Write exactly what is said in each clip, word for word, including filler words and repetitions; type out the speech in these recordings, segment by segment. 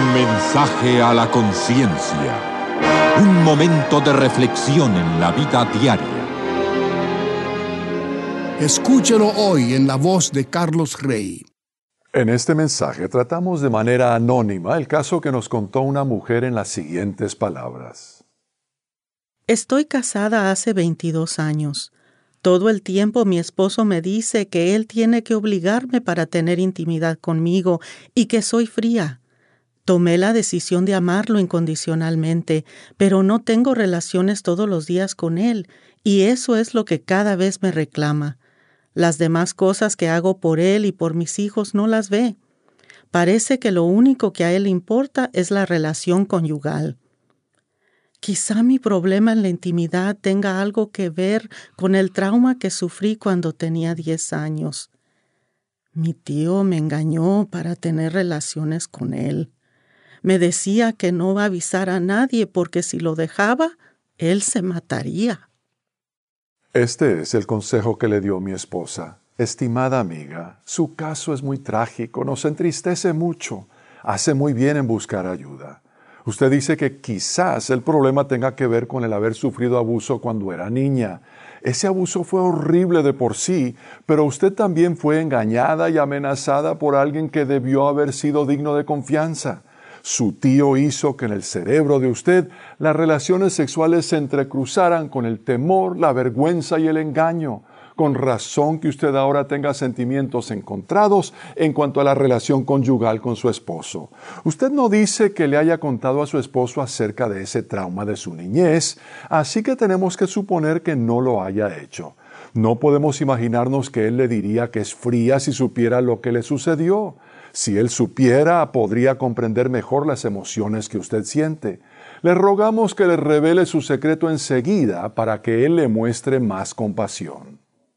Mensaje a la conciencia. Un momento de reflexión en la vida diaria. Escúchelo hoy en la voz de Carlos Rey. En este mensaje tratamos de manera anónima el caso que nos contó una mujer en las siguientes palabras. Estoy casada hace veintidós años. Todo el tiempo mi esposo me dice que él tiene que obligarme para tener intimidad conmigo y que soy fría. Tomé la decisión de amarlo incondicionalmente, pero no tengo relaciones todos los días con él, y eso es lo que cada vez me reclama. Las demás cosas que hago por él y por mis hijos no las ve. Parece que lo único que a él le importa es la relación conyugal. Quizá mi problema en la intimidad tenga algo que ver con el trauma que sufrí cuando tenía diez años. Mi tío me engañó para tener relaciones con él. Me decía que no va a avisar a nadie porque si lo dejaba, él se mataría. Este es el consejo que le dio mi esposa. Estimada amiga, su caso es muy trágico, nos entristece mucho. Hace muy bien en buscar ayuda. Usted dice que quizás el problema tenga que ver con el haber sufrido abuso cuando era niña. Ese abuso fue horrible de por sí, pero usted también fue engañada y amenazada por alguien que debió haber sido digno de confianza. Su tío hizo que en el cerebro de usted las relaciones sexuales se entrecruzaran con el temor, la vergüenza y el engaño. Con razón que usted ahora tenga sentimientos encontrados en cuanto a la relación conyugal con su esposo. Usted no dice que le haya contado a su esposo acerca de ese trauma de su niñez, así que tenemos que suponer que no lo haya hecho. No podemos imaginarnos que él le diría que es fría si supiera lo que le sucedió. Si él supiera, podría comprender mejor las emociones que usted siente. Le rogamos que le revele su secreto enseguida para que él le muestre más compasión.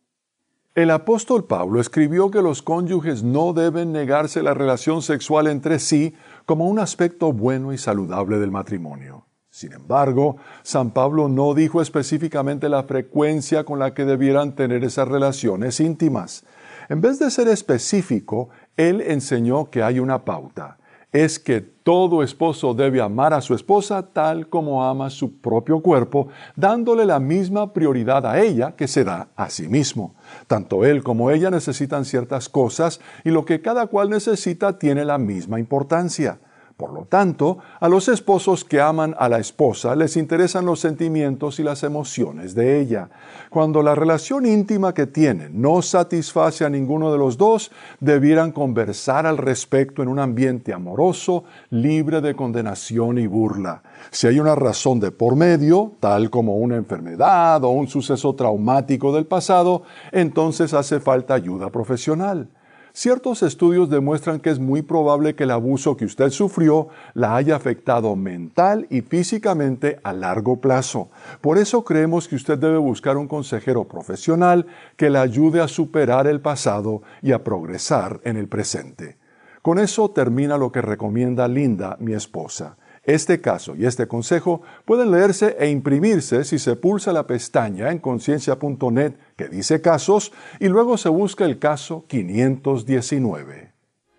El apóstol Pablo escribió que los cónyuges no deben negarse la relación sexual entre sí como un aspecto bueno y saludable del matrimonio. Sin embargo, San Pablo no dijo específicamente la frecuencia con la que debieran tener esas relaciones íntimas. En vez de ser específico, él enseñó que hay una pauta. Es que todo esposo debe amar a su esposa tal como ama su propio cuerpo, dándole la misma prioridad a ella que se da a sí mismo. Tanto él como ella necesitan ciertas cosas y lo que cada cual necesita tiene la misma importancia. Por lo tanto, a los esposos que aman a la esposa les interesan los sentimientos y las emociones de ella. Cuando la relación íntima que tienen no satisface a ninguno de los dos, debieran conversar al respecto en un ambiente amoroso, libre de condenación y burla. Si hay una razón de por medio, tal como una enfermedad o un suceso traumático del pasado, entonces hace falta ayuda profesional. Ciertos estudios demuestran que es muy probable que el abuso que usted sufrió la haya afectado mental y físicamente a largo plazo. Por eso creemos que usted debe buscar un consejero profesional que le ayude a superar el pasado y a progresar en el presente. Con eso termina lo que recomienda Linda, mi esposa. Este caso y este consejo pueden leerse e imprimirse si se pulsa la pestaña en conciencia punto net que dice casos y luego se busca el caso quinientos diecinueve.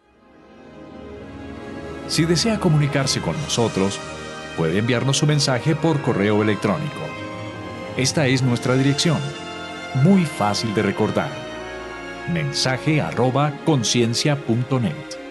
Si desea comunicarse con nosotros, puede enviarnos su mensaje por correo electrónico. Esta es nuestra dirección, muy fácil de recordar. mensaje arroba conciencia punto net.